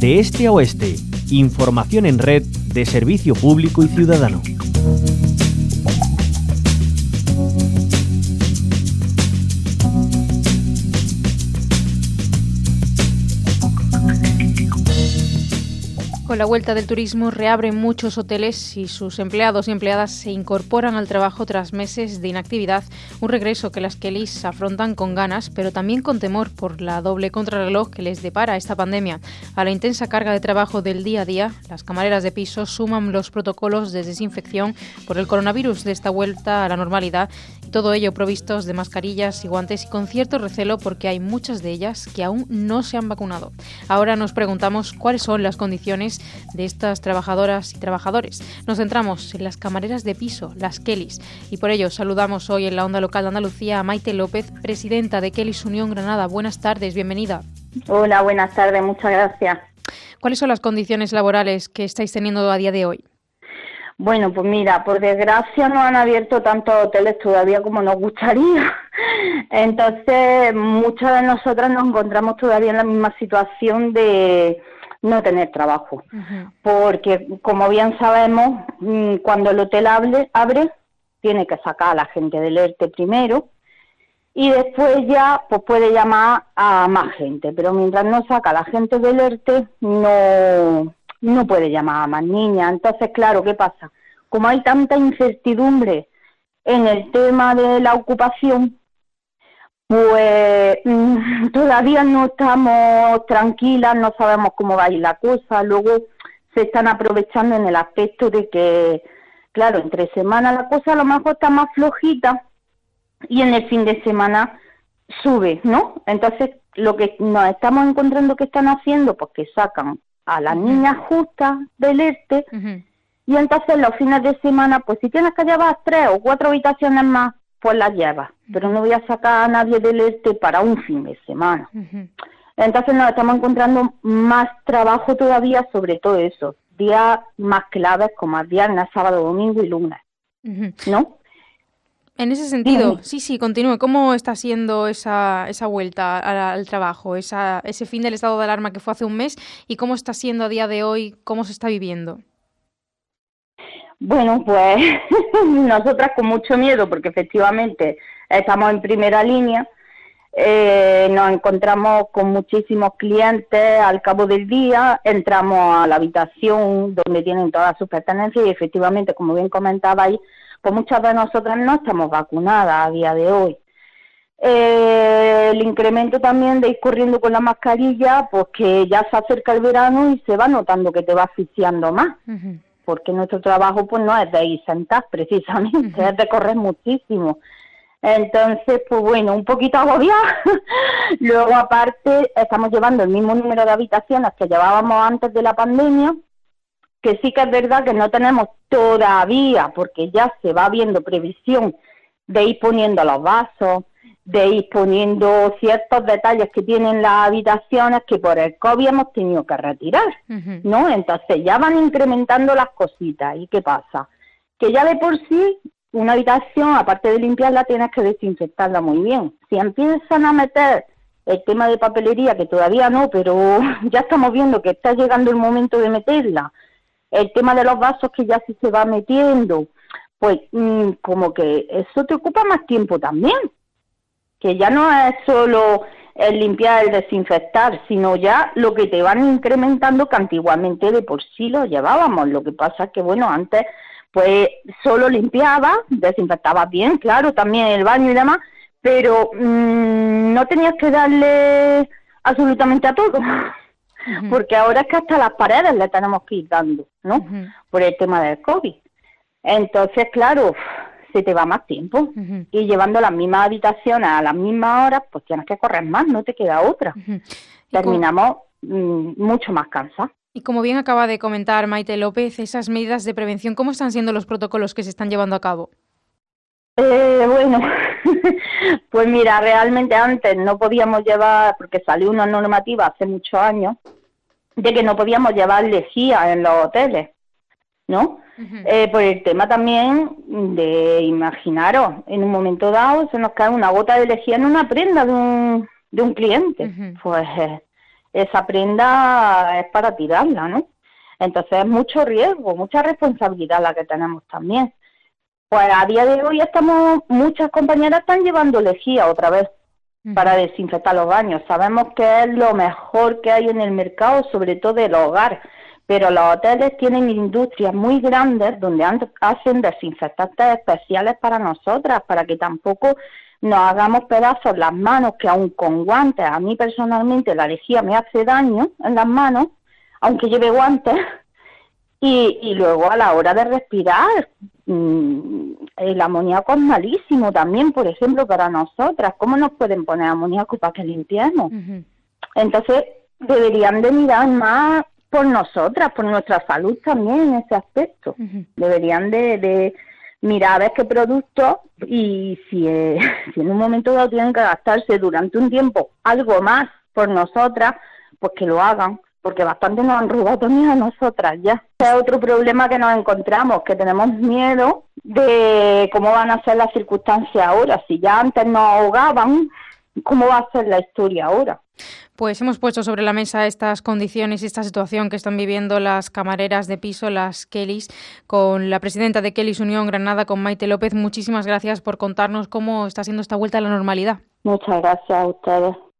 De este a oeste, información en red de servicio público y ciudadano. Con la vuelta del turismo reabren muchos hoteles y sus empleados y empleadas se incorporan al trabajo tras meses de inactividad, un regreso que las Kellys afrontan con ganas, pero también con temor por la doble contrarreloj que les depara esta pandemia. A la intensa carga de trabajo del día a día, las camareras de piso suman los protocolos de desinfección por el coronavirus de esta vuelta a la normalidad, y todo ello provistos de mascarillas y guantes y con cierto recelo porque hay muchas de ellas que aún no se han vacunado. Ahora nos preguntamos cuáles son las condiciones de estas trabajadoras y trabajadores. Nos centramos en las camareras de piso, las Kellys, y por ello saludamos hoy en la Onda Local de Andalucía a Maite López, presidenta de Kellys Unión Granada. Buenas tardes, bienvenida. Hola, buenas tardes, muchas gracias. ¿Cuáles son las condiciones laborales que estáis teniendo a día de hoy? Bueno, pues mira, por desgracia no han abierto tantos hoteles todavía como nos gustaría. Entonces, muchas de nosotras nos encontramos todavía en la misma situación de no tener trabajo, porque como bien sabemos, cuando el hotel abre, tiene que sacar a la gente del ERTE primero y después ya pues puede llamar a más gente, pero mientras no saca a la gente del ERTE no puede llamar a más niñas. Entonces, claro, ¿qué pasa? Como hay tanta incertidumbre en el tema de la ocupación, pues todavía no estamos tranquilas, no sabemos cómo va a ir la cosa. Luego se están aprovechando en el aspecto de que, claro, entre semanas la cosa a lo mejor está más flojita y en el fin de semana sube, ¿no? Entonces, lo que nos estamos encontrando que están haciendo, pues que sacan a las niñas justas del ERTE y entonces los fines de semana, pues si tienes que llevar 3 o 4 habitaciones más, pues las llevas, pero no voy a sacar a nadie del ERTE para un fin de semana. Entonces nos estamos encontrando más trabajo todavía sobre todo eso, días más claves como el viernes, sábado, domingo y lunes, ¿no? En ese sentido, sí, continúe. ¿Cómo está siendo esa vuelta al trabajo, ese fin del estado de alarma que fue hace un mes y cómo está siendo a día de hoy, cómo se está viviendo? Bueno, pues nosotras con mucho miedo, porque efectivamente estamos en primera línea, nos encontramos con muchísimos clientes al cabo del día, entramos a la habitación donde tienen todas sus pertenencias y efectivamente, como bien comentabais, pues muchas de nosotras no estamos vacunadas a día de hoy. El incremento también de ir corriendo con la mascarilla, pues que ya se acerca el verano y se va notando que te va asfixiando más. Porque nuestro trabajo pues no es de ir sentados precisamente, es de correr muchísimo. Entonces, pues bueno, un poquito agobiada. Luego, aparte, estamos llevando el mismo número de habitaciones que llevábamos antes de la pandemia, que sí que es verdad que no tenemos todavía, porque ya se va viendo previsión de ir poniendo los vasos, de ir poniendo ciertos detalles que tienen las habitaciones que por el COVID hemos tenido que retirar, ¿no? Entonces ya van incrementando las cositas. ¿Y qué pasa? Que ya de por sí una habitación, aparte de limpiarla, tienes que desinfectarla muy bien. Si empiezan a meter el tema de papelería, que todavía no, pero ya estamos viendo que está llegando el momento de meterla, el tema de los vasos que ya sí se va metiendo, pues como que eso te ocupa más tiempo también. Que ya no es solo el limpiar, el desinfectar, sino ya lo que te van incrementando, que antiguamente de por sí lo llevábamos. Lo que pasa es que, bueno, antes pues solo limpiabas, desinfectabas bien, claro, también el baño y demás, pero no tenías que darle absolutamente a todo, porque ahora es que hasta las paredes le tenemos que ir dando, ¿no? Por el tema del COVID. Entonces, claro, se te va más tiempo y llevando las mismas habitaciones a las mismas horas, pues tienes que correr más, no te queda otra. Terminamos mucho más cansados. Y como bien acaba de comentar Maite López, esas medidas de prevención, ¿cómo están siendo los protocolos que se están llevando a cabo? Bueno, pues mira, realmente antes no podíamos llevar, porque salió una normativa hace muchos años, de que no podíamos llevar lejía en los hoteles, ¿no? Por el tema también de, imaginaros, en un momento dado se nos cae una gota de lejía en una prenda de un cliente. Pues esa prenda es para tirarla, ¿no? Entonces es mucho riesgo, mucha responsabilidad la que tenemos también. Pues a día de hoy muchas compañeras están llevando lejía otra vez para desinfectar los baños. Sabemos que es lo mejor que hay en el mercado, sobre todo del hogar, pero los hoteles tienen industrias muy grandes donde hacen desinfectantes especiales para nosotras, para que tampoco nos hagamos pedazos las manos, que aun con guantes, a mí personalmente la lejía me hace daño en las manos, aunque lleve guantes, y luego a la hora de respirar, el amoníaco es malísimo también, por ejemplo, para nosotras. ¿Cómo nos pueden poner amoníaco para que limpiemos? Entonces, deberían de mirar más por nosotras, por nuestra salud también en ese aspecto. Deberían de mirar a ver qué productos, y si en un momento dado tienen que gastarse durante un tiempo algo más por nosotras, pues que lo hagan, porque bastante nos han robado también a nosotras ya. Ese es otro problema que nos encontramos, que tenemos miedo de cómo van a ser las circunstancias ahora. Si ya antes nos ahogaban, ¿cómo va a ser la historia ahora? Pues hemos puesto sobre la mesa estas condiciones y esta situación que están viviendo las camareras de piso, las Kellys, con la presidenta de Kellys Unión Granada, con Maite López. Muchísimas gracias por contarnos cómo está siendo esta vuelta a la normalidad. Muchas gracias a ustedes.